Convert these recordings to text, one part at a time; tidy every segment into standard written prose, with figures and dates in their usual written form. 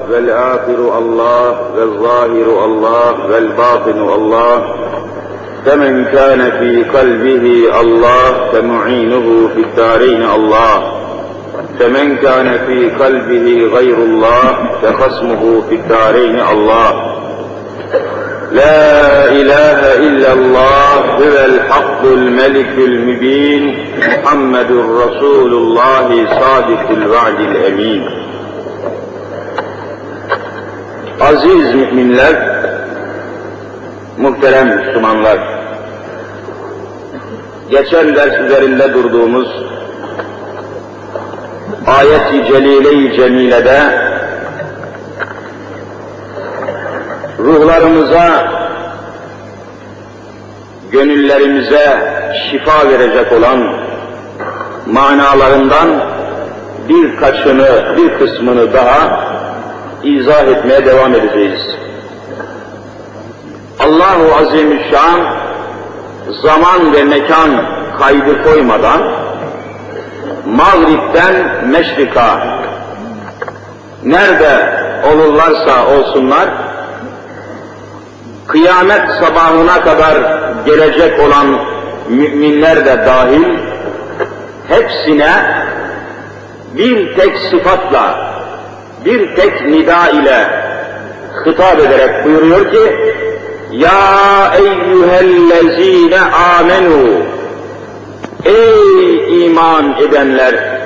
والآخر الله والظاهر الله والباطن الله، فمن كان في قلبه الله فمعينه في الدارين الله، فمن كان في قلبه غير الله فخصمه في الدارين الله. لا إله إلا الله هو الحق الملك المبين، محمد رسول الله صادق الوعد الأمين. Aziz müminler, muhterem Müslümanlar, geçen ders üzerinde durduğumuz ayet-i celile-i cemilede ruhlarımıza, gönüllerimize şifa verecek olan manalarından bir kısmını daha izah etmeye devam edeceğiz. Allah-u Azimüşşan zaman ve mekan kaydı koymadan Mağrib'den Meşrik'a nerede olurlarsa olsunlar kıyamet sabahına kadar gelecek olan müminler de dahil hepsine bir tek sıfatla, bir tek nida ile hitap ederek buyuruyor ki: Ya eyyühellezine amenu, ey iman edenler,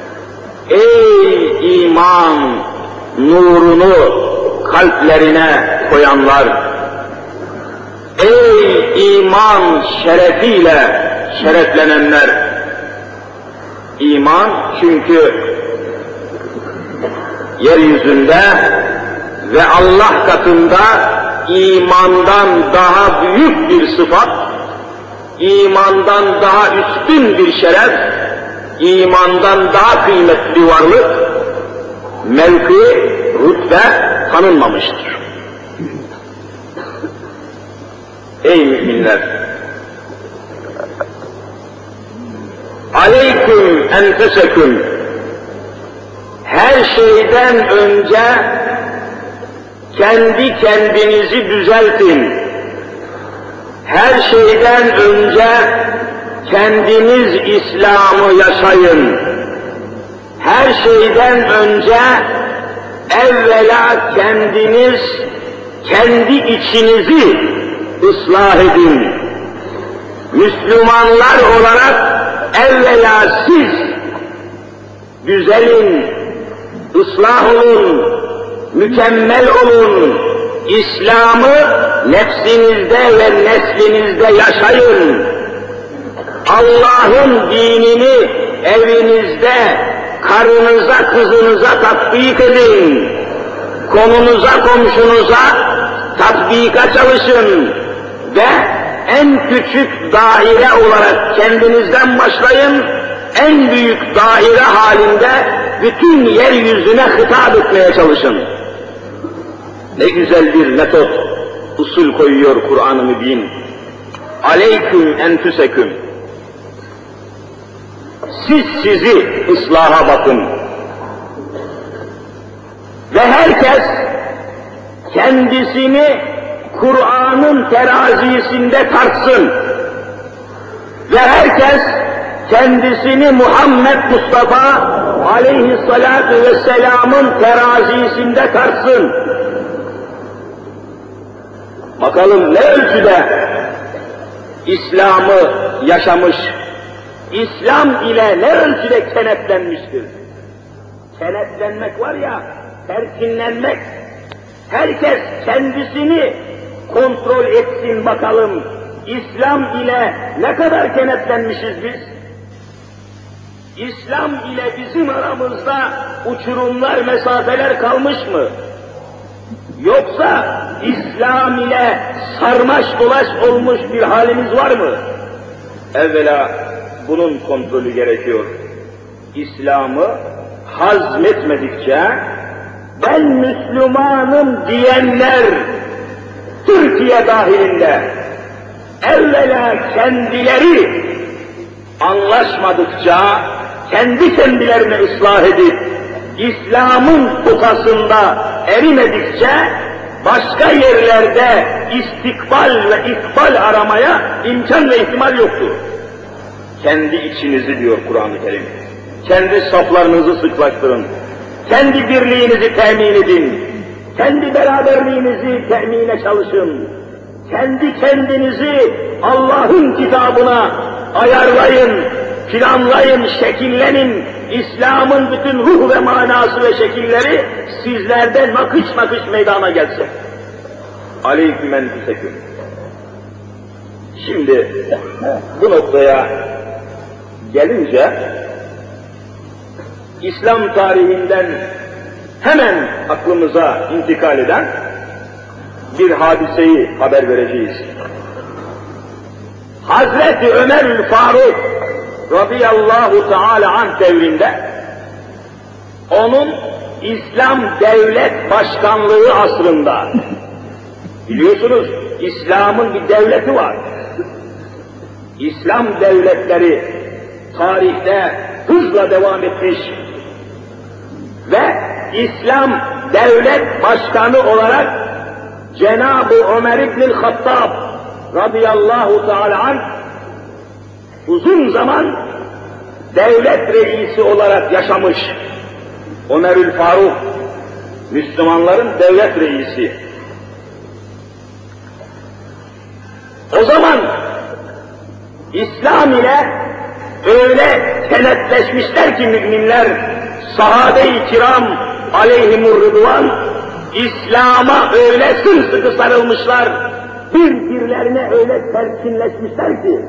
ey iman nurunu kalplerine koyanlar, ey iman şerefiyle şereflenenler. İman çünkü yeryüzünde ve Allah katında imandan daha büyük bir sıfat, imandan daha üstün bir şeref, imandan daha kıymetli varlık, mevki, rütbe tanınmamıştır. Ey müminler! Aleyküm enfuseküm, her şeyden önce kendi kendinizi düzeltin. Her şeyden önce kendiniz İslam'ı yaşayın. Her şeyden önce evvela kendiniz kendi içinizi ıslah edin. Müslümanlar olarak evvela siz düzelin, ıslah olun, mükemmel olun, İslam'ı nefsinizde ve neslinizde yaşayın. Allah'ın dinini evinizde, karınıza, kızınıza tatbik edin. Konunuza, komşunuza tatbika çalışın ve en küçük daire olarak kendinizden başlayın, en büyük daire halinde bütün yeryüzüne hitap etmeye çalışın. Ne güzel bir metot, usul koyuyor Kur'an-ı Mübin. Aleyküm enfuseküm. Siz sizi ıslaha bakın. Ve herkes kendisini Kur'an'ın terazisinde tartsın. Ve herkes kendisini Muhammed Mustafa aleyhissalatu vesselam'ın terazisinde tartsın. Bakalım ne ölçüde İslam'ı yaşamış, İslam ile ne ölçüde kenetlenmiştir. Kenetlenmek var ya, terkinlenmek. Herkes kendisini kontrol etsin bakalım. İslam ile ne kadar kenetlenmişiz biz? İslam ile bizim aramızda uçurumlar, mesafeler kalmış mı? Yoksa İslam ile sarmaş dolaş olmuş bir halimiz var mı? Evvela bunun kontrolü gerekiyor. İslam'ı hazmetmedikçe ben Müslümanım diyenler Türkiye dahilinde evvela kendileri anlaşmadıkça kendi kendilerine ıslah edip İslam'ın potasında erimedikçe başka yerlerde istikbal ve ikbal aramaya imkan ve ihtimal yoktur. Kendi içinizi diyor Kur'an-ı Kerim. Kendi saflarınızı sıklaştırın. Kendi birliğinizi temin edin. Kendi beraberliğinizi temine çalışın. Kendi kendinizi Allah'ın kitabına ayarlayın, planlayın, şekillenin. İslam'ın bütün ruh ve manası ve şekilleri sizlerde nakış nakış meydana gelsin. Aleyküm enfüseküm. Şimdi bu noktaya gelince İslam tarihinden hemen aklımıza intikal eden bir hadiseyi haber vereceğiz. Hazreti Ömerül Faruk radıyallahu teala anh devrinde onun İslam devlet başkanlığı asrında, biliyorsunuz İslam'ın bir devleti var. İslam devletleri tarihte hızla devam etmiş ve İslam devlet başkanı olarak Cenab-ı Ömer İbn-i Hattab radıyallahu teala anh uzun zaman devlet reisi olarak yaşamış. Ömerül Faruk, Müslümanların devlet reisi. O zaman İslam ile öyle kenetleşmişler ki müminler, sahabe-i kiram aleyhimur rıdvan, İslam'a öyle sımsıkı sarılmışlar, birbirlerine öyle terkinleşmişler ki,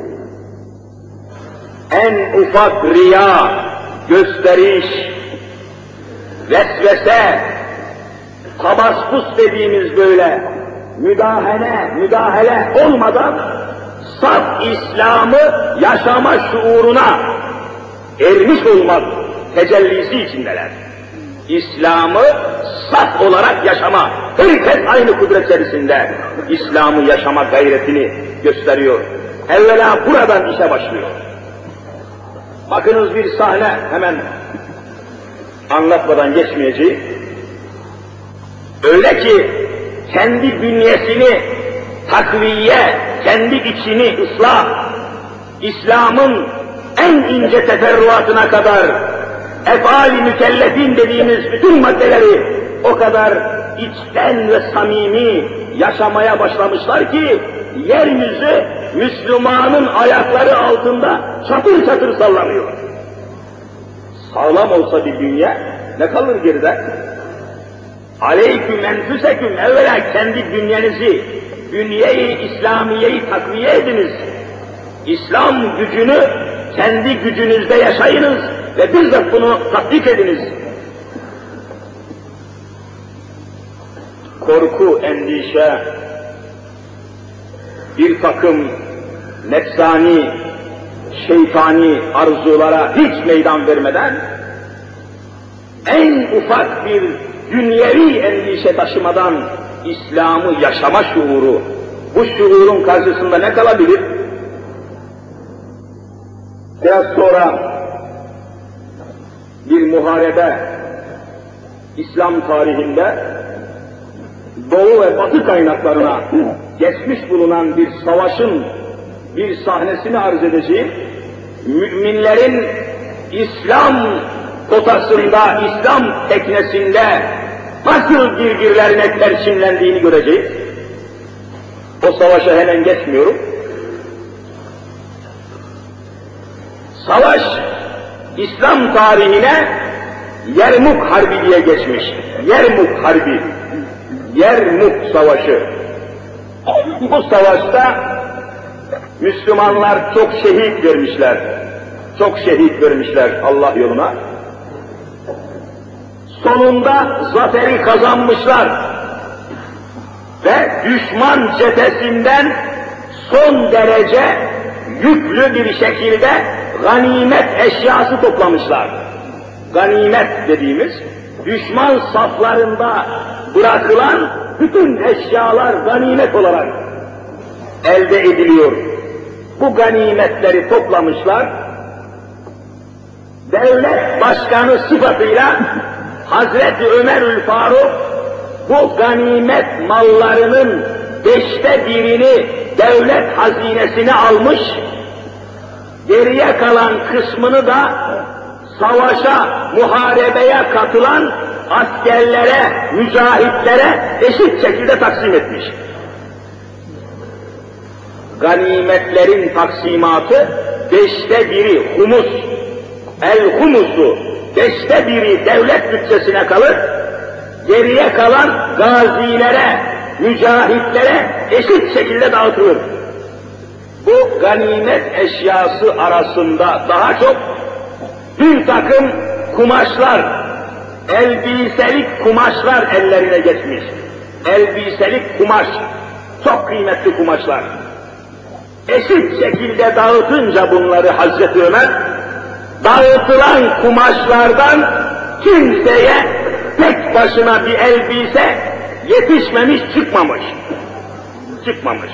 en ufak riya, gösteriş, vesvese, tabaspus dediğimiz böyle müdahale olmadan saf İslam'ı yaşama şuuruna ermiş olmak tecellisi içindeler. İslam'ı saf olarak yaşama, herkes aynı kudret içerisinde İslam'ı yaşama gayretini gösteriyor. Evvela buradan işe başlıyor. Bakınız bir sahne, hemen anlatmadan geçmeyeceğim. Öyle ki kendi bünyesini takviye, kendi içini ıslah, İslam'ın en ince teferruatına kadar ef'al-i mükellefin dediğimiz bütün maddeleri o kadar içten ve samimi yaşamaya başlamışlar ki yeryüzü Müslümanın ayakları altında çatır çatır sallanıyor. Sağlam olsa bir dünya ne kalır geride? Aleyküm enfüseküm, evvela kendi bünyenizi, bünye-i İslamiye'yi takviye ediniz. İslam gücünü kendi gücünüzde yaşayınız ve bizzat bunu tatbik ediniz. Korku, endişe, bir takım nefsani, şeytani arzulara hiç meydan vermeden, en ufak bir dünyevi endişe taşımadan İslam'ı yaşama şuuru, bu şuurun karşısında ne kalabilir? Biraz sonra bir muharebe İslam tarihinde Doğu ve Batı kaynaklarına geçmiş bulunan bir savaşın bir sahnesini arz edeceğim. Müminlerin İslam potasında, İslam teknesinde nasıl birbirlerine tersinlendiğini göreceğiz. O savaşa hemen geçmiyorum. Savaş, İslam tarihine Yermuk Harbi diye geçmiş. Yermuk Harbi, Yermuk Savaşı. Bu savaşta Müslümanlar çok şehit vermişler. Çok şehit vermişler Allah yoluna. Sonunda zaferi kazanmışlar. Ve düşman cephesinden son derece yüklü bir şekilde ganimet eşyası toplamışlar. Ganimet dediğimiz, düşman saflarında bırakılan bütün eşyalar ganimet olarak elde ediliyor. Bu ganimetleri toplamışlar, devlet başkanı sıfatıyla Hazreti Ömerül Faruk bu ganimet mallarının 5'te birini devlet hazinesine almış, geriye kalan kısmını da savaşa, muharebeye katılan askerlere, mücahitlere eşit şekilde taksim etmiş. Ganimetlerin taksimatı 5'te biri humus, el-humusu 5'te biri devlet bütçesine kalır, geriye kalan gazilere, mücahitlere eşit şekilde dağıtılır. Bu ganimet eşyası arasında daha çok bir takım kumaşlar, elbiselik kumaşlar ellerine geçmiş. Elbiselik kumaş, çok kıymetli kumaşlar. Eşit şekilde dağıtınca bunları Hazreti Ömer, dağıtılan kumaşlardan kimseye tek başına bir elbise yetişmemiş, çıkmamış.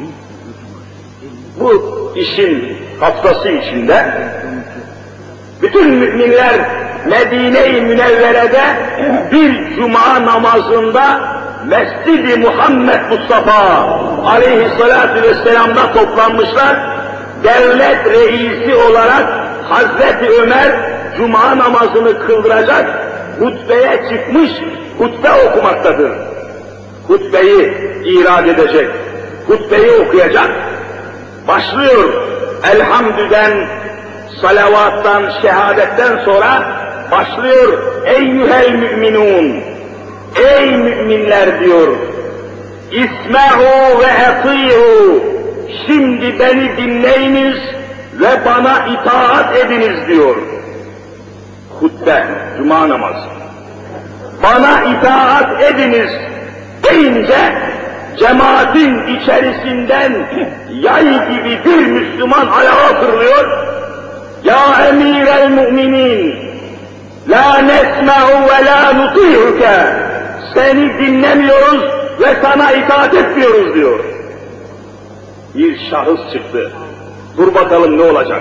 Bu işin haftası içinde bütün müminler Medine-i Münevvere'de bir cuma namazında Mescid-i Muhammed Mustafa aleyhissalâtu vesselam'da toplanmışlar. Devlet reisi olarak Hazreti Ömer cuma namazını kıldıracak, hutbeye çıkmış, hutbe okumaktadır. Hutbeyi irad edecek, hutbeyi okuyacak. Başlıyor elhamdüden, salavattan, şehadetten sonra başlıyor eyyühel müminun, ey müminler diyor, İsma'u ve eti'u, şimdi beni dinleyiniz ve bana itaat ediniz diyor. Hutbe, cuma namazı. Bana itaat ediniz deyince cemaatin içerisinden yay gibi bir Müslüman ayağa fırlıyor. Ya emirel müminin, la nesma'u ve la nuti'uke, seni dinlemiyoruz ve sana itaat etmiyoruz diyor. Bir şahıs çıktı. Dur bakalım ne olacak?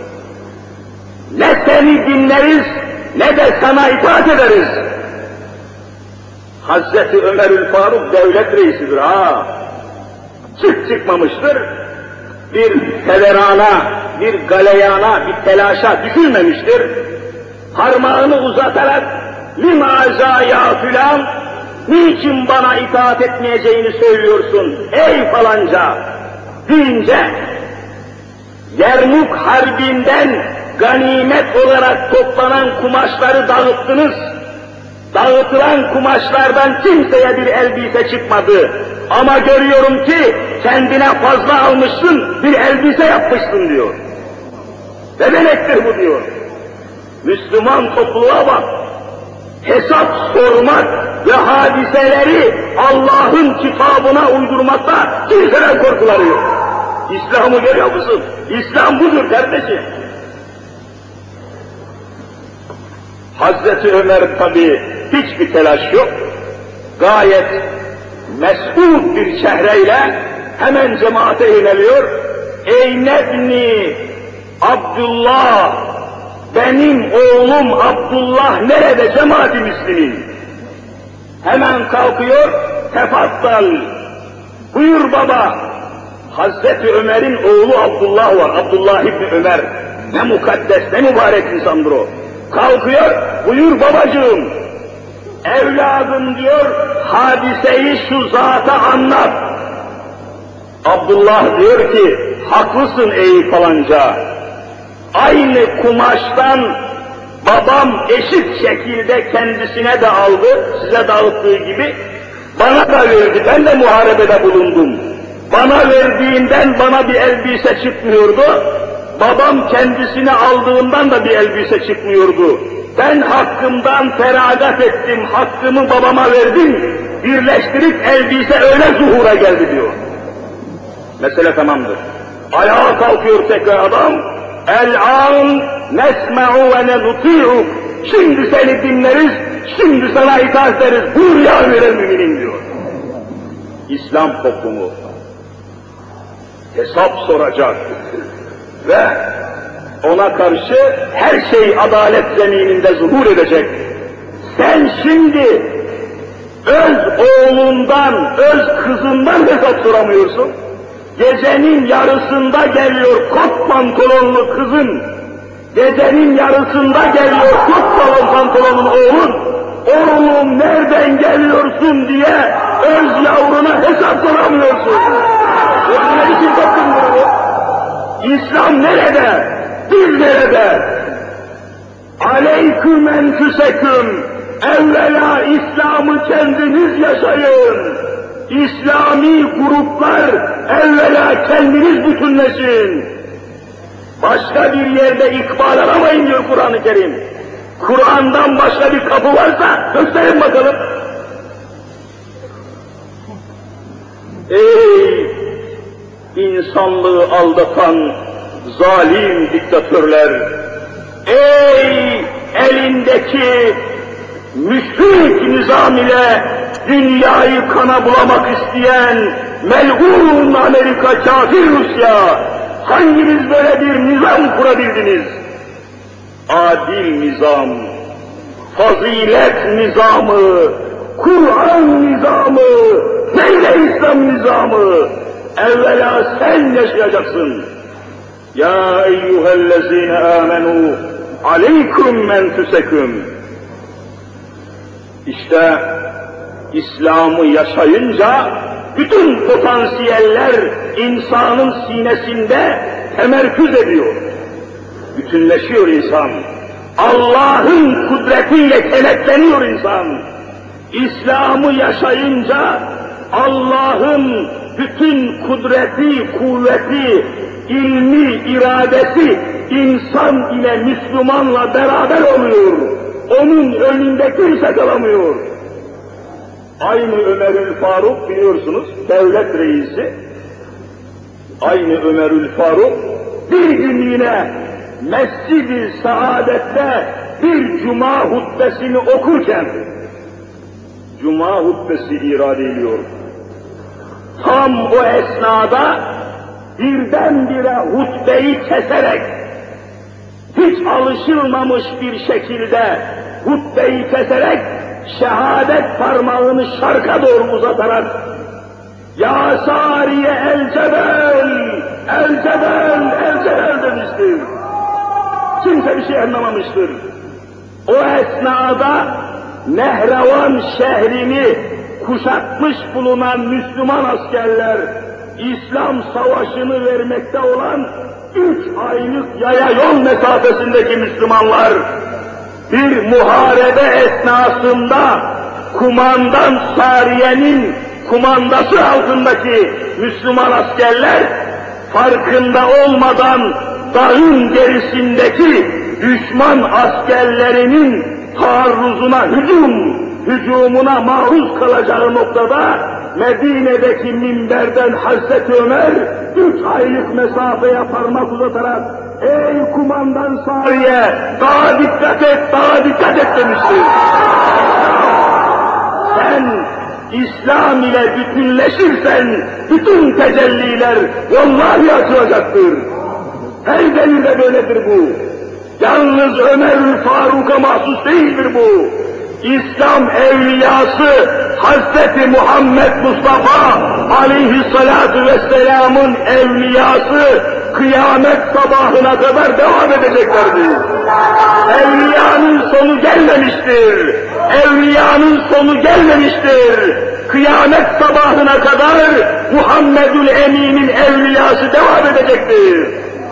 Ne seni dinleriz ne de sana itaat ederiz. Hazreti Ömerül Faruk devlet reisidir ha. Çıkmamıştır. Bir feverana, bir galeyana, bir telaşa düşülmemiştir. Parmağını uzatarak limaza ya filan, niçin bana itaat etmeyeceğini söylüyorsun ey falanca deyince, Yermuk Harbi'nden ganimet olarak toplanan kumaşları dağıttınız. Dağıtılan kumaşlardan kimseye bir elbise çıkmadı. Ama görüyorum ki kendine fazla almışsın, bir elbise yapmışsın diyor. Ne demektir bu diyor. Müslüman topluluğa bak. Hesap sormak ve hadiseleri Allah'ın kitabına uydurmakta kimseden korkuları yok. İslam'ı görüyor musun? İslam budur kardeşim. Hazreti Ömer tabi hiçbir telaş yok. Gayet mes'ud bir çehreyle hemen cemaate yöneliyor. Ey nebni Abdullah, benim oğlum Abdullah nerede cemaat-i müslimin? Hemen kalkıyor, tefaddal, buyur baba. Hazreti Ömer'in oğlu Abdullah var, Abdullah İbni Ömer. Ne mukaddes, ne mübarek insandır o. Kalkıyor, buyur babacığım. Evladım diyor, hadiseyi şu zata anlat. Abdullah diyor ki, haklısın ey falanca. Aynı kumaştan babam eşit şekilde kendisine de aldı, size dağıttığı gibi. Bana da verdi, ben de muharebede bulundum. Bana verdiğinden bana bir elbise çıkmıyordu. Babam kendisine aldığından da bir elbise çıkmıyordu. Ben hakkımdan feragat ettim, hakkımı babama verdim. Birleştirip elbise öyle zuhura geldi diyor. Mesele tamamdır. Ayağa kalkıyor tekrar adam. El-an nesme'u ve nenuti'u. Şimdi seni dinleriz, şimdi sana itaat ederiz. Buyur ya emir-el müminin diyor. İslam toplumu hesap soracak ve ona karşı her şey adalet zemininde zuhur edecek. Sen şimdi öz oğlundan, öz kızından hesap soramıyorsun. Gecenin yarısında geliyor kot pantolonlu kızın, gecenin yarısında geliyor kot pantolonlu oğlun, oğlum nereden geliyorsun diye öz yavruna hesap soramıyorsun. Ne için koptun bunu? İslam nerede? Biz nerede? Aleyküm enfüseküm, evvela İslam'ı kendiniz yaşayın. İslami gruplar evvela kendiniz bütünleşin. Başka bir yerde ikbal aramayın diyor Kur'an-ı Kerim. Kur'an'dan başka bir kapı varsa gösterin bakalım. Ey insanlığı aldatan zalim diktatörler! Ey elindeki müşrik nizam ile dünyayı kana bulamak isteyen mel'un Amerika, kafir Rusya, hanginiz böyle bir nizam kurabildiniz? Adil nizam, fazilet nizamı, Kur'an nizamı, neyle İslam nizamı? Evvela sen yaşayacaksın. Ya eyyühellezine amenu, aleyküm enfüseküm. İşte İslam'ı yaşayınca bütün potansiyeller insanın sinesinde temerküz ediyor. Bütünleşiyor insan. Allah'ın kudretiyle kenetleniyor insan. İslam'ı yaşayınca Allah'ın bütün kudreti, kuvveti, ilmi, iradesi insan ile Müslümanla beraber oluyor. Onun önünde kimse kalamıyor. Aynı Ömerül Faruk biliyorsunuz, devlet reisi. Aynı Ömerül Faruk bir gün yine Mescid-i Saadet'te bir cuma hutbesini okurken, cuma hutbesi irade ediyor. Tam o esnada birdenbire hutbeyi keserek, hiç alışılmamış bir şekilde hutbeyi keserek, şehadet parmağını şarka doğru uzatarak, "Ya Sariye el Cebel, el Cebel, el Cebel" demiştir. Kimse bir şey anlamamıştır. O esnada Nehravan şehrini kuşatmış bulunan Müslüman askerler, İslam savaşını vermekte olan 3 aylık yaya yol mesafesindeki Müslümanlar, bir muharebe esnasında kumandan Sariye'nin kumandası altındaki Müslüman askerler, farkında olmadan dağın gerisindeki düşman askerlerinin taarruzuna hücumuna maruz kalacağı noktada Medine'deki minberden Hazreti Ömer 3 aylık mesafeye parmak uzatarak "Ey kumandan Sariye, daha dikkat et, daha dikkat et" demiştir. Sen İslam ile bütünleşirsen bütün tecelliler vallahi açılacaktır. Her devirde böyledir bu. Yalnız Ömer-ül Faruk'a mahsus değildir bu. İslam evliyası Hazreti Muhammed Mustafa aleyhissalatu vesselam'ın evliyası kıyamet sabahına kadar devam edeceklerdir. Evliyanın sonu gelmemiştir. Evliyanın sonu gelmemiştir. Kıyamet sabahına kadar Muhammedül Emin'in evliyası devam edecektir.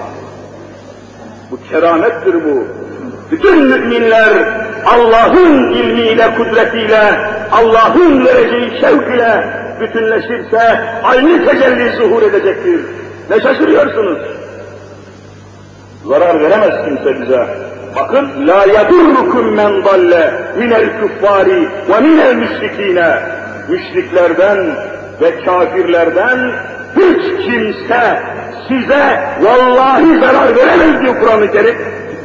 Bu keramettir bu. Bütün müminler Allah'ın ilmiyle, kudretiyle, Allah'ın vereceği şevk ile bütünleşirse aynı tecelli zuhur edecektir. Ne şaşırıyorsunuz? Zarar veremez kimse bize. Bakın, la yadurrukum men dalle minel kuffari ve minel müşrikine. Müşriklerden ve kafirlerden hiç kimse size vallahi zarar veremez diyor Kur'an-ı Kerim.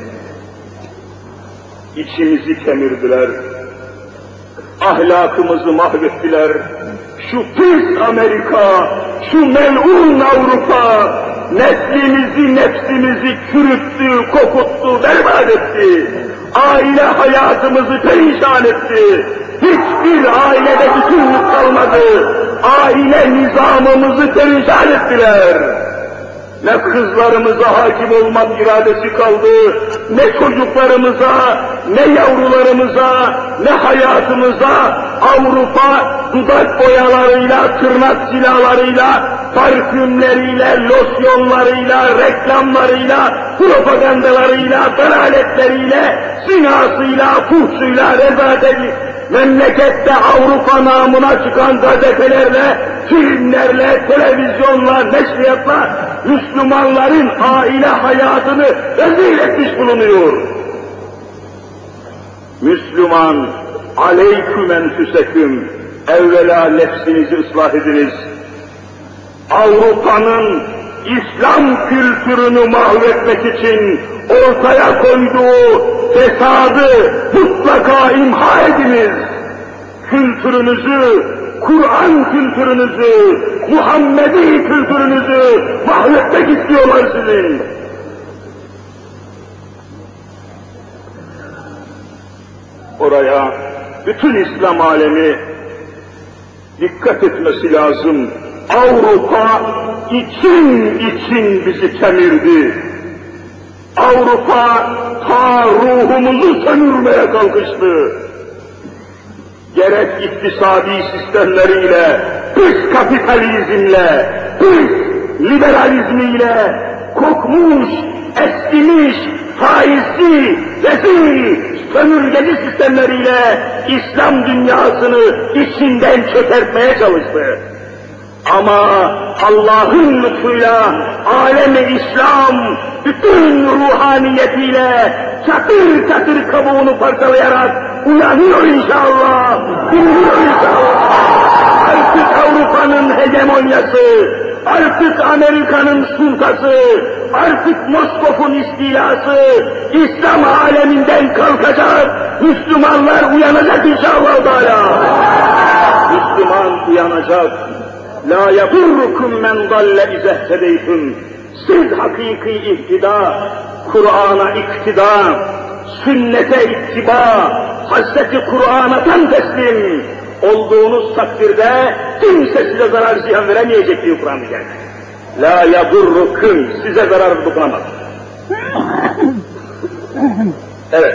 İçimizi kemirdiler, ahlakımızı mahvettiler. Şu pis Amerika, şu mel'un Avrupa, neslimizi, nefsimizi çürüttü, kokuttu, berbat etti. Aile hayatımızı perişan etti. Hiçbir ailede bütünlük kalmadı. Aile nizamımızı perişan ettiler. Ne kızlarımıza hakim olmak iradesi kaldı, ne çocuklarımıza, ne yavrularımıza, ne hayatımıza Avrupa dudak boyalarıyla, tırnak silahlarıyla, parfümleriyle, losyonlarıyla, reklamlarıyla, propagandalarıyla, dalaletleriyle, zinasıyla, fuhşuyla, rezaletiyle, memlekette Avrupa namına çıkan gazetelerle, filmlerle, televizyonla, neşriyatla Müslümanların aile hayatını rezil etmiş bulunuyor. Müslüman, aleyküm enfüseküm, evvela nefsinizi ıslah ediniz. Avrupa'nın İslam kültürünü mahvetmek için ortaya koyduğu fesadı mutlaka imha ediniz. Kültürünüzü, Kur'an kültürünüzü, Muhammedi kültürünüzü mahvetmek istiyorlar sizin. Oraya bütün İslam alemi dikkat etmesi lazım. Avrupa için bizi kemirdi. Avrupa ta ruhumuzu sömürmeye kalkıştı. Gerek iktisadi sistemleriyle, dış kapitalizmle, dış liberalizmiyle, kokmuş, eskimiş, faizli, rezil, sömürgeci sistemleriyle İslam dünyasını içinden çökertmeye çalıştı. Ama Allah'ın lütfuyla alem-i İslam bütün ruhaniyetiyle çatır çatır kabuğunu parçalayarak uyanıyor inşallah, dinliyor inşallah. Artık Avrupa'nın hegemonyası, artık Amerika'nın sultası, artık Moskov'un istilası İslam aleminden kalkacak, Müslümanlar uyanacak inşallah Teala. Müslüman uyanacak. La yadurrukum men dalle izehtedeytüm. Siz hakiki ihtida, Kur'an'a iktida, sünnete ittiba, Hazreti Kur'an'a tam teslim olduğunuz takdirde kimse size zarar ziyan veremeyecek diyor Kur'an-ı Kerim. La yadurrukum, size zarar dokunamaz. Evet.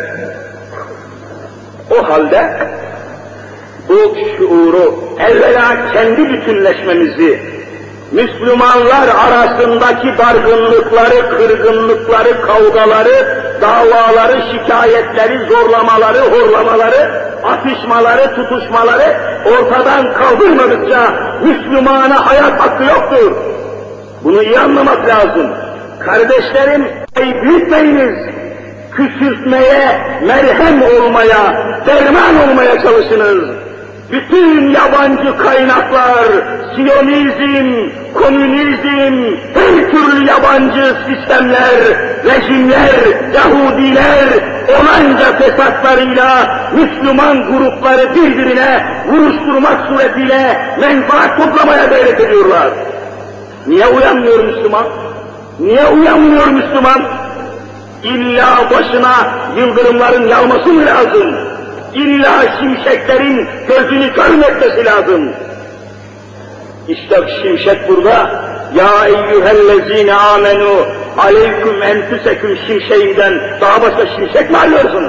O halde bu şuuru evvela kendi bütünleşmemizi, Müslümanlar arasındaki dargınlıkları, kırgınlıkları, kavgaları, davaları, şikayetleri, zorlamaları, horlamaları, atışmaları, tutuşmaları ortadan kaldırmadıkça Müslümana hayat hakkı yoktur. Bunu iyi anlamak lazım. Kardeşlerim, büyütmeyiniz. Küçültmeye, merhem olmaya, derman olmaya çalışınız. Bütün yabancı kaynaklar, Siyonizm, komünizm, her türlü yabancı sistemler, rejimler, Yahudiler, onanca fesatlarıyla Müslüman grupları birbirine vuruşturmak suretiyle menfaat toplamaya gayret ediyorlar. Niye uyanmıyor Müslüman? Niye uyanmıyor Müslüman? İlla başına yıldırımların yağması mı lazım? İlla şimşeklerin gözünü görmekmesi lazım. İşte şimşek burada. Ya eyyühellezine amenu aleyküm enfüseküm şimşeğinden daha başka şimşek mi arıyorsunuz?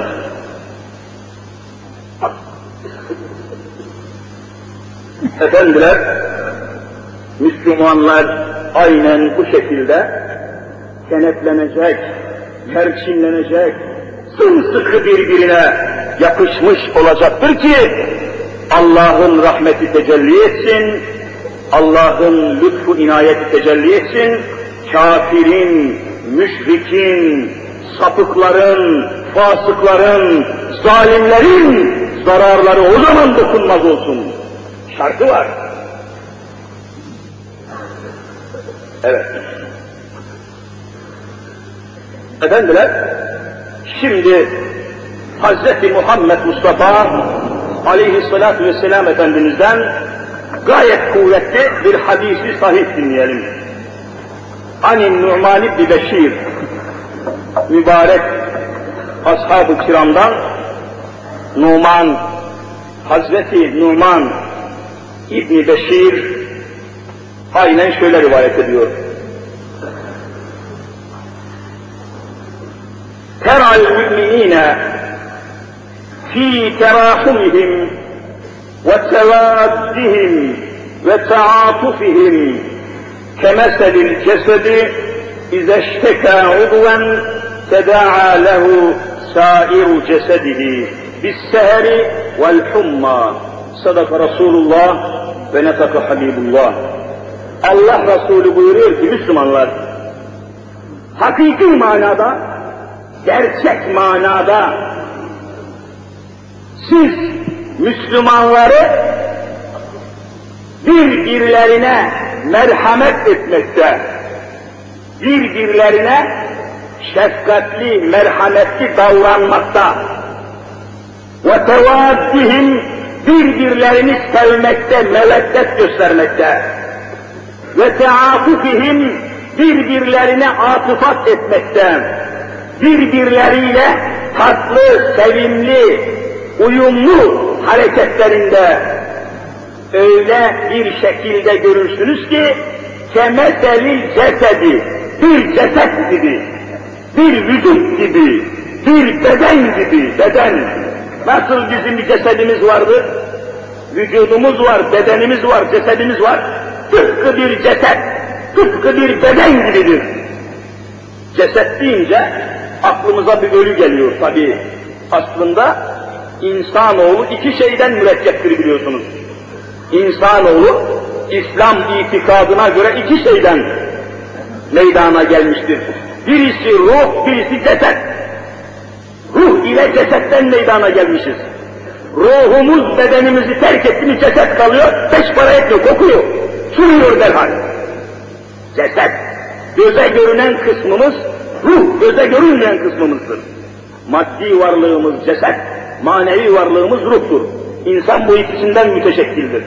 Efendiler, Müslümanlar aynen bu şekilde kenetlenecek, perçinlenecek, sımsıkı birbirine yapışmış olacaktır ki Allah'ın rahmeti tecelli etsin, Allah'ın lütfu inayeti tecelli etsin, kafirin, müşrikin, sapıkların, fasıkların, zalimlerin zararları o zaman dokunmaz olsun. Şartı var. Evet. Efendiler, şimdi Hz. Muhammed Mustafa aleyhissalatu vesselam Efendimiz'den gayet kuvvetli bir hadisi sahih dinleyelim. Anin Nu'man ibn Beşir, mübarek ashab-ı kiramdan Nu'man Hazreti Numan İbn Beşir aynen şöyle rivayet ediyor. Tera'l müminine fi terahumihim ve tevaddihim ve taatufihim kemeselil cesedi izeşteka udven teda'a lehu sairu cesedihi bis-sehri vel-humma. Sadaka Resulullah ve netaka Habibullah. Allah Resulü buyuruyor ki Müslümanlar, hakiki manada, gerçek manada siz Müslümanları birbirlerine merhamet etmekte, birbirlerine şefkatli, merhametli davranmakta ve tevaddihim birbirlerini sevmekte, meveddet göstermekte ve teatufihim birbirlerine atıfat etmekte, birbirleriyle tatlı, sevimli, uyumlu hareketlerinde öyle bir şekilde görürsünüz ki kemeselil cesedi, bir ceset gibi, bir vücut gibi, bir beden gibi, beden. Nasıl bizim bir cesedimiz vardır? Vücudumuz var, bedenimiz var, cesedimiz var. Tıpkı bir ceset, tıpkı bir beden gibidir. Ceset deyince aklımıza bir ölü geliyor tabii. Aslında insanoğlu iki şeyden mürekkeptir biliyorsunuz. İnsanoğlu İslam itikadına göre iki şeyden meydana gelmiştir. Birisi ruh, birisi ceset. Ruh ile cesetten meydana gelmişiz. Ruhumuz bedenimizi terk etti mi ceset kalıyor, beş para etmiyor, kokuyor, sürüyor derhal. Ceset, göze görünen kısmımız, ruh göze görünmeyen kısmımızdır. Maddi varlığımız ceset, manevi varlığımız ruhtur. İnsan bu ikisinden müteşekkildir.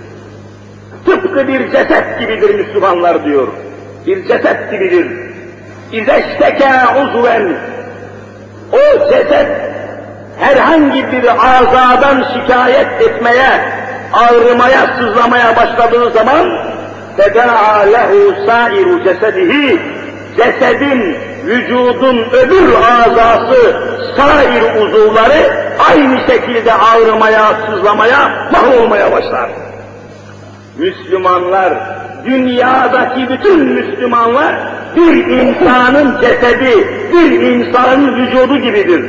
Tıpkı bir ceset gibidir Müslümanlar diyor. Bir ceset gibidir. İzeşteke uzven. O ceset herhangi bir azadan şikayet etmeye, ağrımaya, sızlamaya başladığı zaman teda'a lehu sairu cesedihi, cesedin, vücudun öbür azası, sair uzuvları aynı şekilde ağrımaya, sızlamaya, mahvolmaya başlar. Müslümanlar, dünyadaki bütün Müslümanlar bir insanın cesedi, bir insanın vücudu gibidir.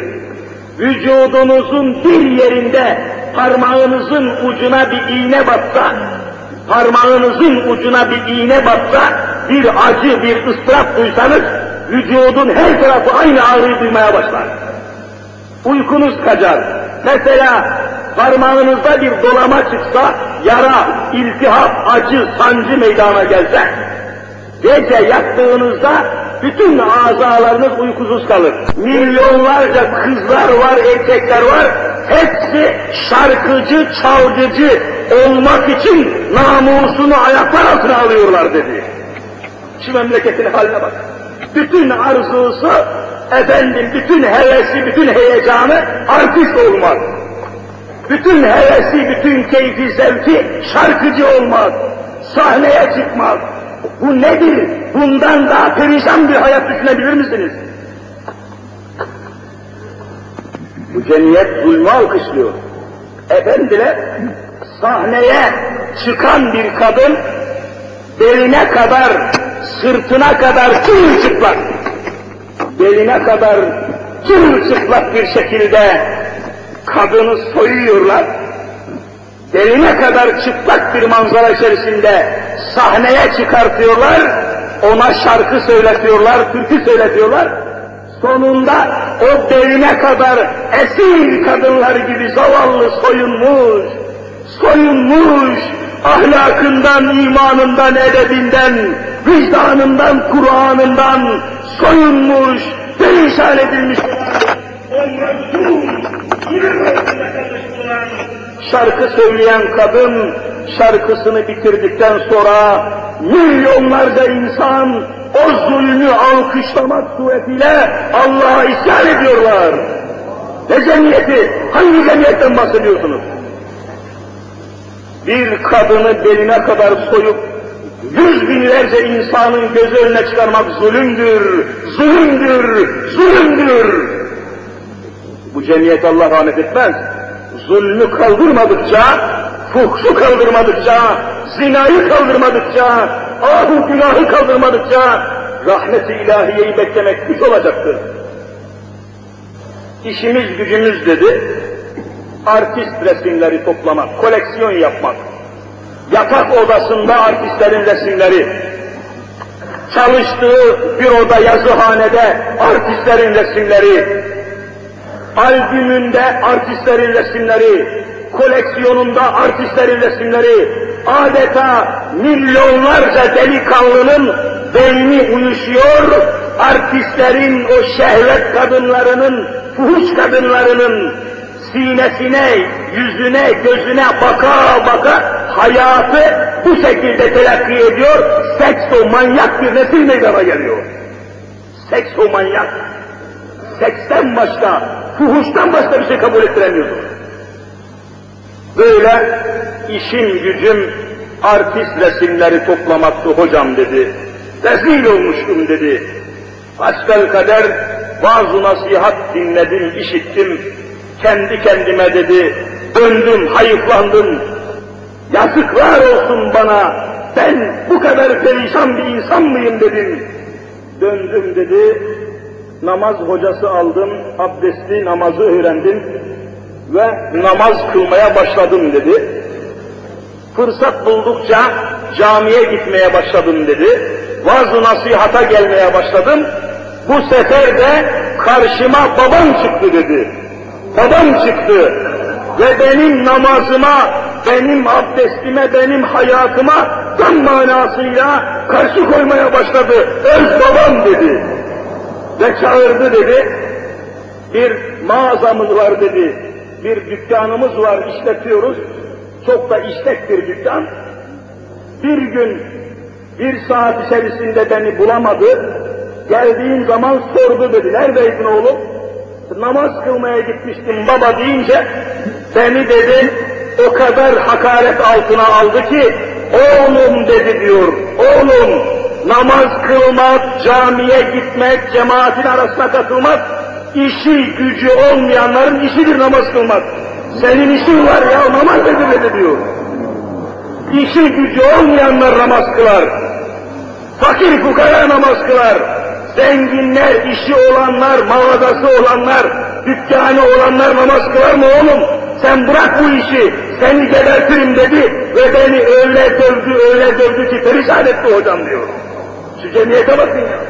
Vücudunuzun bir yerinde parmağınızın ucuna bir iğne batsa, parmağınızın ucuna bir iğne batsa, bir acı, bir ıstırap duysanız, vücudun her tarafı aynı ağrıyı duymaya başlar. Uykunuz kaçar. Mesela parmağınızda bir dolama çıksa, yara, iltihap, acı, sancı meydana gelse, gece yattığınızda bütün azalarınız uykusuz kalır. Milyonlarca kızlar var, erkekler var, hepsi şarkıcı, çalgıcı olmak için namusunu ayaklar altına alıyorlar dedi. Şu memleketin haline bak. Bütün arzusu, bütün hevesi, bütün heyecanı artist olmak. Bütün hevesi, bütün keyfi, zevki şarkıcı olmak, sahneye çıkmak. Bu nedir? Bundan daha perişan bir hayat düşünebilir misiniz? Bu cemiyet zulmü alkışlıyor. Efendiler, sahneye çıkan bir kadın, beline kadar, sırtına kadar çırılçıplak, beline kadar çırılçıplak bir şekilde kadını soyuyorlar, beline kadar çıplak bir manzara içerisinde sahneye çıkartıyorlar, ona şarkı söyletiyorlar, türkü söyletiyorlar. Sonunda o beline kadar esir kadınlar gibi zavallı soyunmuş, ahlakından, imanından, edebinden, vicdanından, Kur'an'ından soyunmuş, perişan edilmiş şarkı söyleyen kadın, şarkısını bitirdikten sonra milyonlarca insan o zulmü alkışlamak suretiyle Allah'a isyan ediyorlar. Ne cemiyeti? Hangi cemiyetten bahsediyorsunuz? Bir kadını beline kadar soyup, yüz binlerce insanın göz önüne çıkarmak zulümdür, zulümdür, zulümdür. Bu cemiyet Allah rahmet etmez. Zulmü kaldırmadıkça, fuhşu kaldırmadıkça, zinayı kaldırmadıkça, ahu günahı kaldırmadıkça, rahmet-i ilahiyeyi beklemek güç olacaktır. İşimiz gücümüz dedi, artist resimleri toplamak, koleksiyon yapmak, yatak odasında artistlerin resimleri, çalıştığı büroda, yazıhanede artistlerin resimleri, albümünde artistlerin resimleri, koleksiyonunda artistlerin resimleri, adeta milyonlarca delikanlının beyni uyuşuyor, artistlerin o şehvet kadınlarının, fuhuş kadınlarının sinesine, yüzüne, gözüne baka baka hayatı bu şekilde telakki ediyor, seksomanyak bir nesil meydana geliyor. Seksomanyak. Seksten başka, fuhuştan başka bir şey kabul ettiremiyordu. Böyle işim gücüm artist resimleri toplamaktı hocam dedi. Rezil olmuştum dedi. Hasbelkader vaaz-ı nasihat dinledim, işittim. Kendi kendime dedi, döndüm, hayıflandım. Yazıklar olsun bana, ben bu kadar perişan bir insan mıyım dedim. Döndüm dedi, namaz hocası aldım, abdestli namazı öğrendim ve namaz kılmaya başladım dedi. Fırsat buldukça camiye gitmeye başladım dedi. Vaaz-ı nasihata gelmeye başladım. Bu sefer de karşıma babam çıktı dedi. Babam çıktı ve benim namazıma, benim abdestime, benim hayatıma tam manasıyla karşı koymaya başladı. Öz babam dedi. Ve çağırdı dedi, bir mağazamız var dedi, bir dükkanımız var, işletiyoruz, çok da işlek bir dükkan. Bir gün, bir saat içerisinde beni bulamadı, geldiğim zaman sordu dedi, neredeydin oğlum? Namaz kılmaya gitmiştim baba deyince, beni dedi, o kadar hakaret altına aldı ki, oğlum dedi diyor, oğlum, namaz kılmak, camiye gitmek, cemaatin arasına katılmak, işi gücü olmayanların işidir namaz kılmak. Senin işin var ya, namaz edilmedi diyor. İşi gücü olmayanlar namaz kılar. Fakir fukara namaz kılar. Zenginler, işi olanlar, mağazası olanlar, dükkanı olanlar namaz kılar mı oğlum? Sen bırak bu işi, seni gebertirim dedi ve beni öyle dövdü ki perişan etti hocam diyor. Şu cemiyete bakın ya.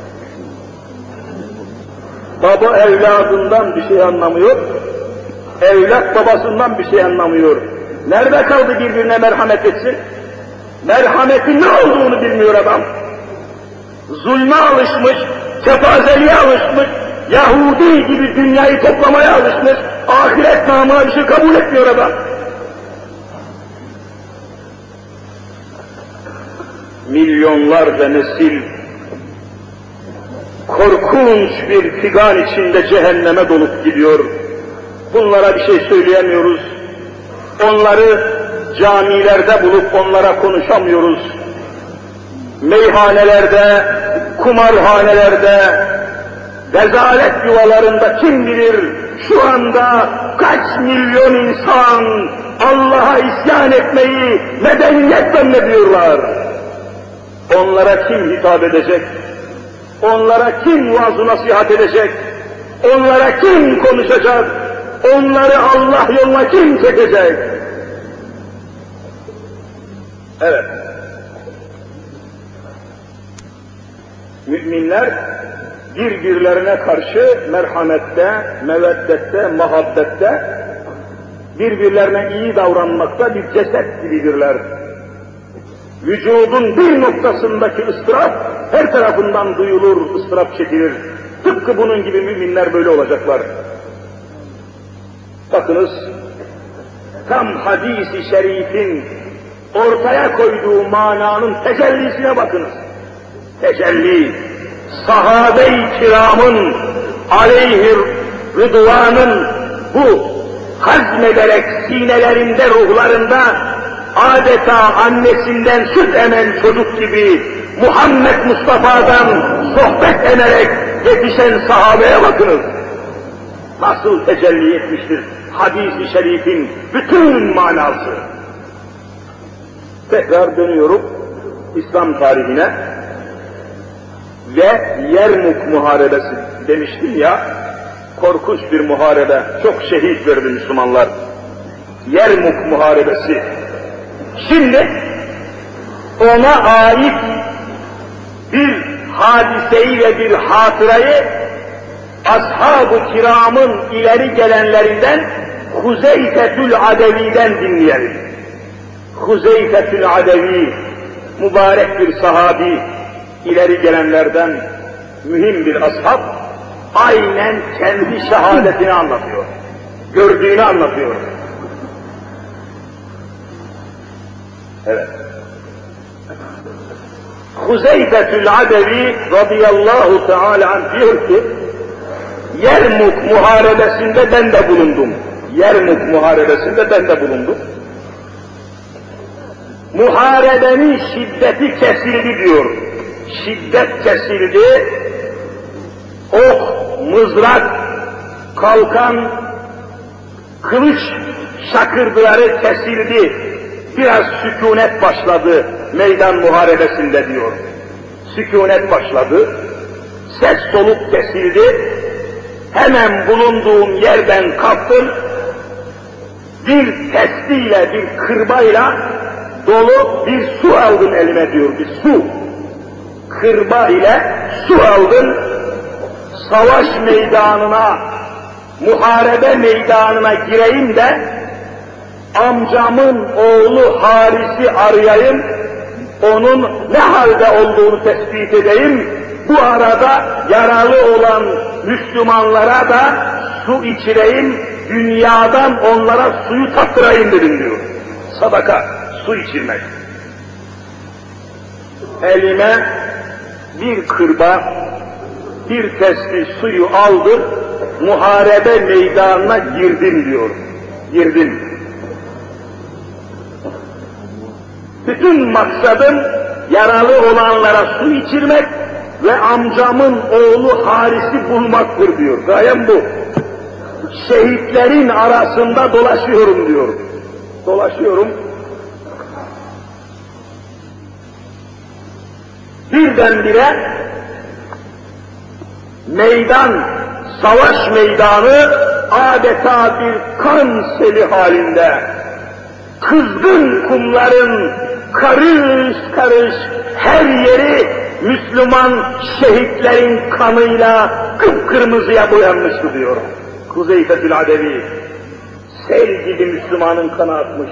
Baba evladından bir şey anlamıyor, evlat babasından bir şey anlamıyor. Nerede kaldı birbirine merhamet etsin? Merhametin ne olduğunu bilmiyor adam. Zulme alışmış, kefazeliğe alışmış, Yahudi gibi dünyayı toplamaya alışmış, ahiret namına bir şey kabul etmiyor adam. Milyonlarca nesil korkunç bir figan içinde cehenneme dolup gidiyor. Bunlara bir şey söyleyemiyoruz. Onları camilerde bulup onlara konuşamıyoruz. Meyhanelerde, kumarhanelerde, rezalet yuvalarında kim bilir şu anda kaç milyon insan Allah'a isyan etmeyi medeniyet zannediyorlar. Onlara kim hitap edecek? Onlara kim vaaz-ı nasihat edecek? Onlara kim konuşacak? Onları Allah yoluna kim çekecek? Evet. Müminler birbirlerine karşı merhamette, meveddette, muhabbette, birbirlerine iyi davranmakta bir ceset gibidirler. Vücudun bir noktasındaki ıstırap her tarafından duyulur, ıstırap çekilir. Tıpkı bunun gibi müminler böyle olacaklar. Bakınız, tam hadis-i şerifin ortaya koyduğu mananın tecellisine bakınız. Tecelli, sahabe-i kiramın aleyhir rıdvanın bu hazmederek sinelerinde, ruhlarında adeta annesinden süt emen çocuk gibi Muhammed Mustafa'dan sohbet ederek yetişen sahabeye bakınız. Nasıl tecelli etmiştir hadis-i şerifin bütün manası. Tekrar dönüyorum İslam tarihine ve Yermuk Muharebesi demiştim ya, korkunç bir muharebe, çok şehit verdi Müslümanlar. Yermuk Muharebesi. Şimdi ona ait bir hadiseyi ve bir hatırayı ashab-ı kiramın ileri gelenlerinden Huzeyfetül Adevi'den dinleyelim. Huzeyfetül Adevi, mübarek bir sahabi, ileri gelenlerden mühim bir ashab, aynen kendi şehadetini anlatıyor, gördüğünü anlatıyor. Evet. Huzeyfetül Adevi radıyallahu teala anh diyor ki, Yermuk Muharebesi'nde ben de bulundum. Yermuk Muharebesi'nde ben de bulundum. Muharebenin şiddeti kesildi diyor. Şiddet kesildi. Ok, mızrak, kalkan, kılıç şakırdıları kesildi. Biraz sükunet başladı meydan muharebesinde diyor. Sükunet başladı. Ses soluk kesildi. Hemen bulunduğum yerden kalktım. Bir testiyle, bir kırbayla dolu bir su aldım elime diyor, bir su. Kırba ile su aldım. Savaş meydanına, muharebe meydanına gireyim de amcamın oğlu Haris'i arayayım, onun ne halde olduğunu tespit edeyim, bu arada yaralı olan Müslümanlara da su içireyim, dünyadan onlara suyu tattırayım dedim diyor. Sadaka, su içirmek. Elime bir kırba, bir testi suyu aldım, muharebe meydanına girdim diyor. Girdim. Bütün maksadım yaralı olanlara su içirmek ve amcamın oğlu Haris'i bulmaktır diyor. Gayem bu. Şehitlerin arasında dolaşıyorum diyor. Dolaşıyorum. Birdenbire meydan, savaş meydanı adeta bir kan seli halinde, kızgın kumların karış karış her yeri Müslüman şehitlerin kanıyla kıpkırmızıya boyanmıştı diyor Huzeyfetül Adevi. Sel gibi Müslümanın kanı akmış.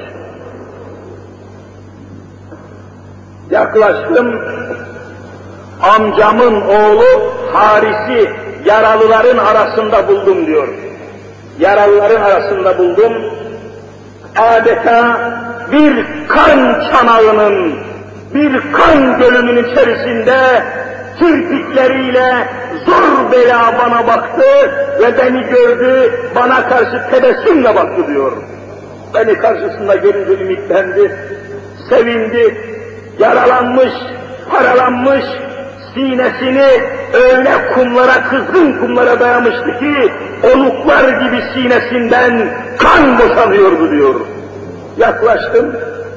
Yaklaştım, amcamın oğlu Haris'i yaralıların arasında buldum diyor. Yaralıların arasında buldum. Adeta bir kan çanağının, bir kan gölünün içerisinde kirpikleriyle zor bela bana baktı ve beni gördü, bana karşı tebessümle baktı diyor. Beni karşısında görünce ümitlendi, sevindi, yaralanmış, paralanmış, sinesini öyle kumlara, kızgın kumlara dayamıştı ki, oluklar gibi sinesinden kan boşanıyordu diyor. Yaklaştım,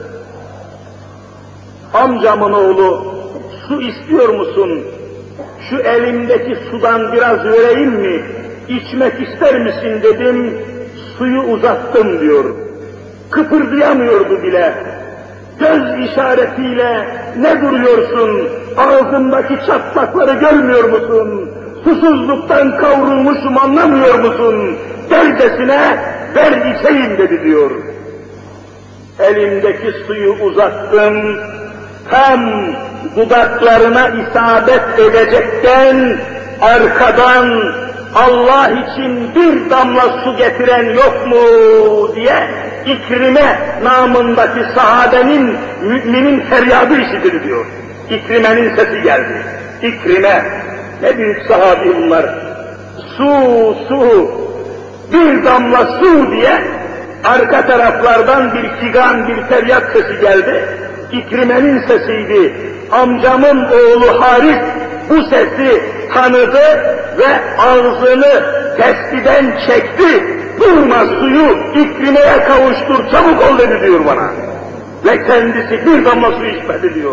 amcamın oğlu, su istiyor musun? Şu elimdeki sudan biraz vereyim mi? İçmek ister misin dedim, suyu uzattım diyor. Kıpırdayamıyordu bile. Göz işaretiyle ne duruyorsun? Ağzımdaki çatlakları görmüyor musun? Susuzluktan kavrulmuşum anlamıyor musun? Dercesine ver içeyim dedi diyor. Elimdeki suyu uzattım, tam dudaklarına isabet edecekken arkadan Allah için bir damla su getiren yok mu diye İkrime namındaki sahabenin, müminin feryadı işitir diyor. İkrime'nin sesi geldi. İkrime, ne büyük sahabi bunlar. Su, su, bir damla su diye arka taraflardan bir figan, bir feryat sesi geldi. İkrime'nin sesiydi. Amcamın oğlu Haris bu sesi tanıdı ve ağzını tespiden çekti. Durma suyu İkrime'ye kavuştur, çabuk ol dedi diyor bana. Ve kendisi bir damla su içmedi diyor.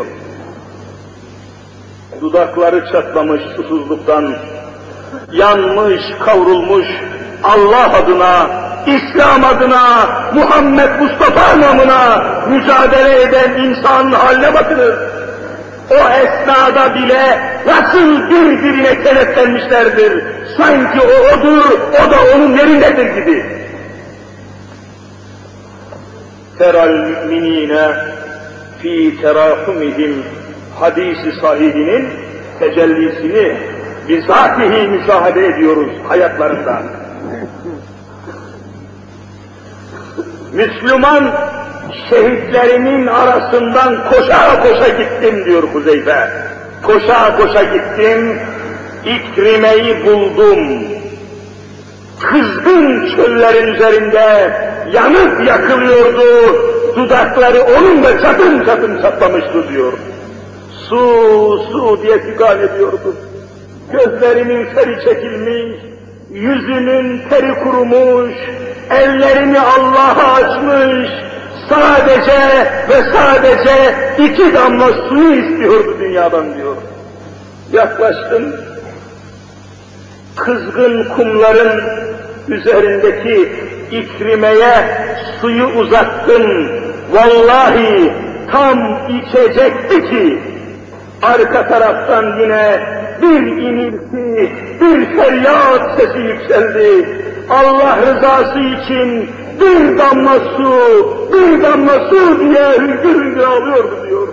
Dudakları çatlamış susuzluktan, yanmış, kavrulmuş, Allah adına, İslam adına, Muhammed Mustafa namına mücadele eden insanın haline bakınız. O esnada bile nasıl birbirine kenetlenmişlerdir. Sanki o odur, o da onun yerindedir gibi. Teral müminine fi terahumihim hadisi sahihinin tecellisini bizatihi müşahede ediyoruz hayatlarında. Müslüman şehitlerinin arasından koşa koşa gittim diyor Huzeyfe. Koşa koşa gittim, İkrime'yi buldum. Kızgın çöllerin üzerinde yanıp yakılıyordu, dudakları onun da çatın çatın çatlamıştı diyor. Su, su diye figan ediyordu. Gözlerinin feri çekilmiş, yüzünün teri kurumuş, ellerini Allah'a açmış, sadece ve sadece 2 damla suyu istiyordu dünyadan diyor. Yaklaştım, kızgın kumların üzerindeki İkrime'ye suyu uzattım. Vallahi tam içecekti ki, arka taraftan yine bir inilti, bir feryat sesi yükseldi. Allah rızası için bir damla su, bir damla su diye hüngür hüngür ağlıyordu diyor.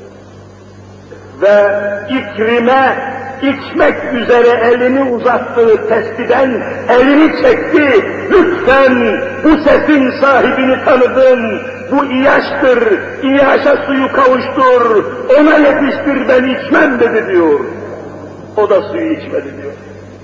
Ve İkrime içmek üzere elini uzattığı tespiden elini çekti. Lütfen bu sesin sahibini tanıdım. Bu İyaş'tır, İyaş'a suyu kavuştur, ona yetiştir ben içmem dedi diyor. O da suyu içmedi diyor.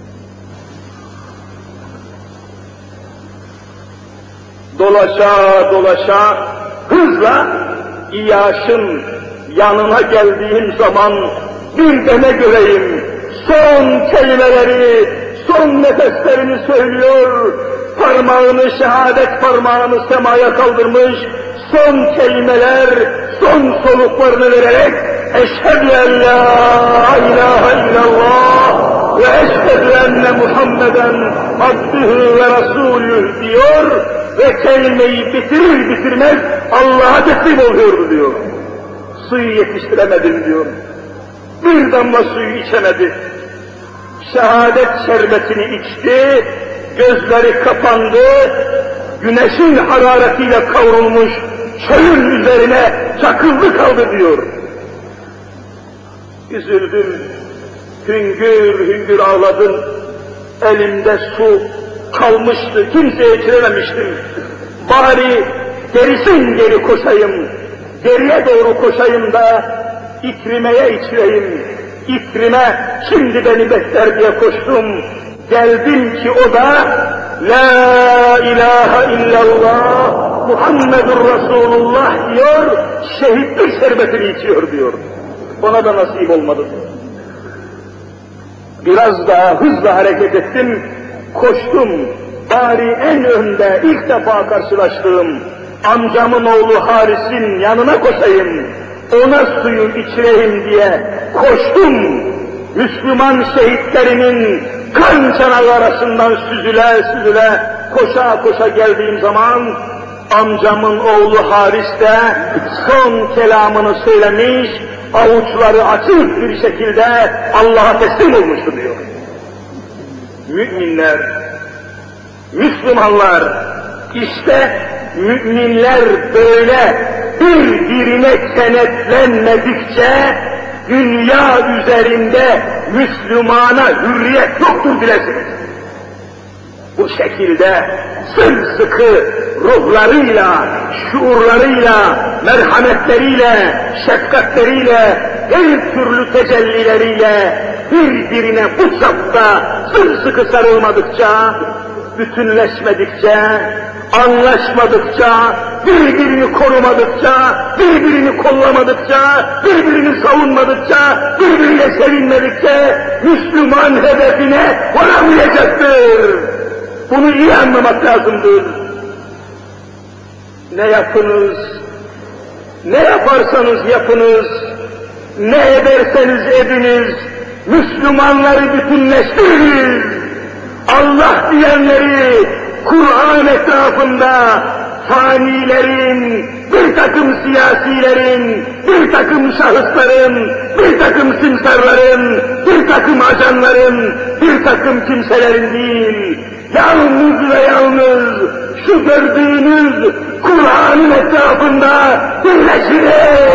Dolaşa dolaşa hızla İyaş'ın yanına geldiğim zaman bir de ne göreyim, son kelimeleri, son nefeslerini söylüyor, parmağını, şehadet parmağını semaya kaldırmış, son kelimeler, son soluklarını vererek eşhedü en la ilahe illallah ve eşhedü enne Muhammeden abdühü ve rasulüh diyor ve kelimeyi bitirir bitirmez Allah'a teslim oluyordu diyor. Suyu yetiştiremedim diyor. Bir damla suyu içemedi. Şehadet şerbetini içti, gözleri kapandı, güneşin hararetiyle kavrulmuş çölün üzerine çakıldı kaldı diyor. Üzüldüm, hüngür hüngür ağladım, elimde su kalmıştı, kimseye içirememiştim. Bari gerisin geri koşayım, geriye doğru koşayım da İkrime'ye içireyim. İkrime şimdi beni bekler diye koştum. Geldim ki o da La ilahe illallah Muhammedur Resulullah diyor, şehitlik şerbetini içiyor diyor. Ona da nasip olmadı diyor. Biraz daha hızla hareket ettim, koştum. Bari en önde ilk defa karşılaştığım amcamın oğlu Haris'in yanına koşayım, ona suyu içireyim diye koştum. Müslüman şehitlerinin kan çanağı arasından süzüle süzüle koşa koşa geldiğim zaman amcamın oğlu Haris de son kelamını söylemiş, avuçları açık bir şekilde Allah'a teslim olmuştu diyor. Müminler, Müslümanlar, işte müminler böyle birbirine kenetlenmedikçe dünya üzerinde Müslümana hürriyet yoktur bilesiniz. Bu şekilde sımsıkı ruhlarıyla, şuurlarıyla, merhametleriyle, şefkatleriyle, her türlü tecellileriyle birbirine bu çapta sımsıkı sarılmadıkça bütünleşmedikçe, anlaşmadıkça, birbirini korumadıkça, birbirini kollamadıkça, birbirini savunmadıkça, birbiriyle sevinmedikçe Müslüman hedefine varamayacaktır. Bunu iyi anlamak lazımdır. Ne yapınız, ne yaparsanız yapınız, ne ederseniz ediniz, Müslümanları bütünleştiriniz. Allah diyenleri Kur'an etrafında fanilerin, bir takım siyasilerin, bir takım şahısların, bir takım simsarların, bir takım ajanların, bir takım kimselerin değil, yalnız ve yalnız şu gördüğünüz Kur'an'ın etrafında birleşiniz.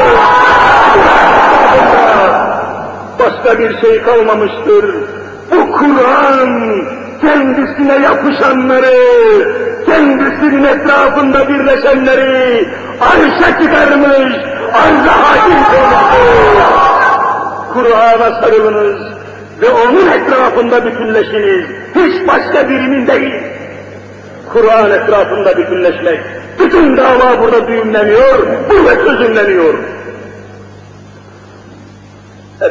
Başka bir şey kalmamıştır. Bu Kur'an kendisine yapışanları, kendisinin etrafında birleşenleri arşa çıkarmış, arza hakim kılmıştır. Kur'an'a sarılınız ve onun etrafında bütünleşiniz. Hiç başka birinin değil. Kur'an etrafında bütünleşmek. Bütün dava burada düğümleniyor, burada çözümleniyor.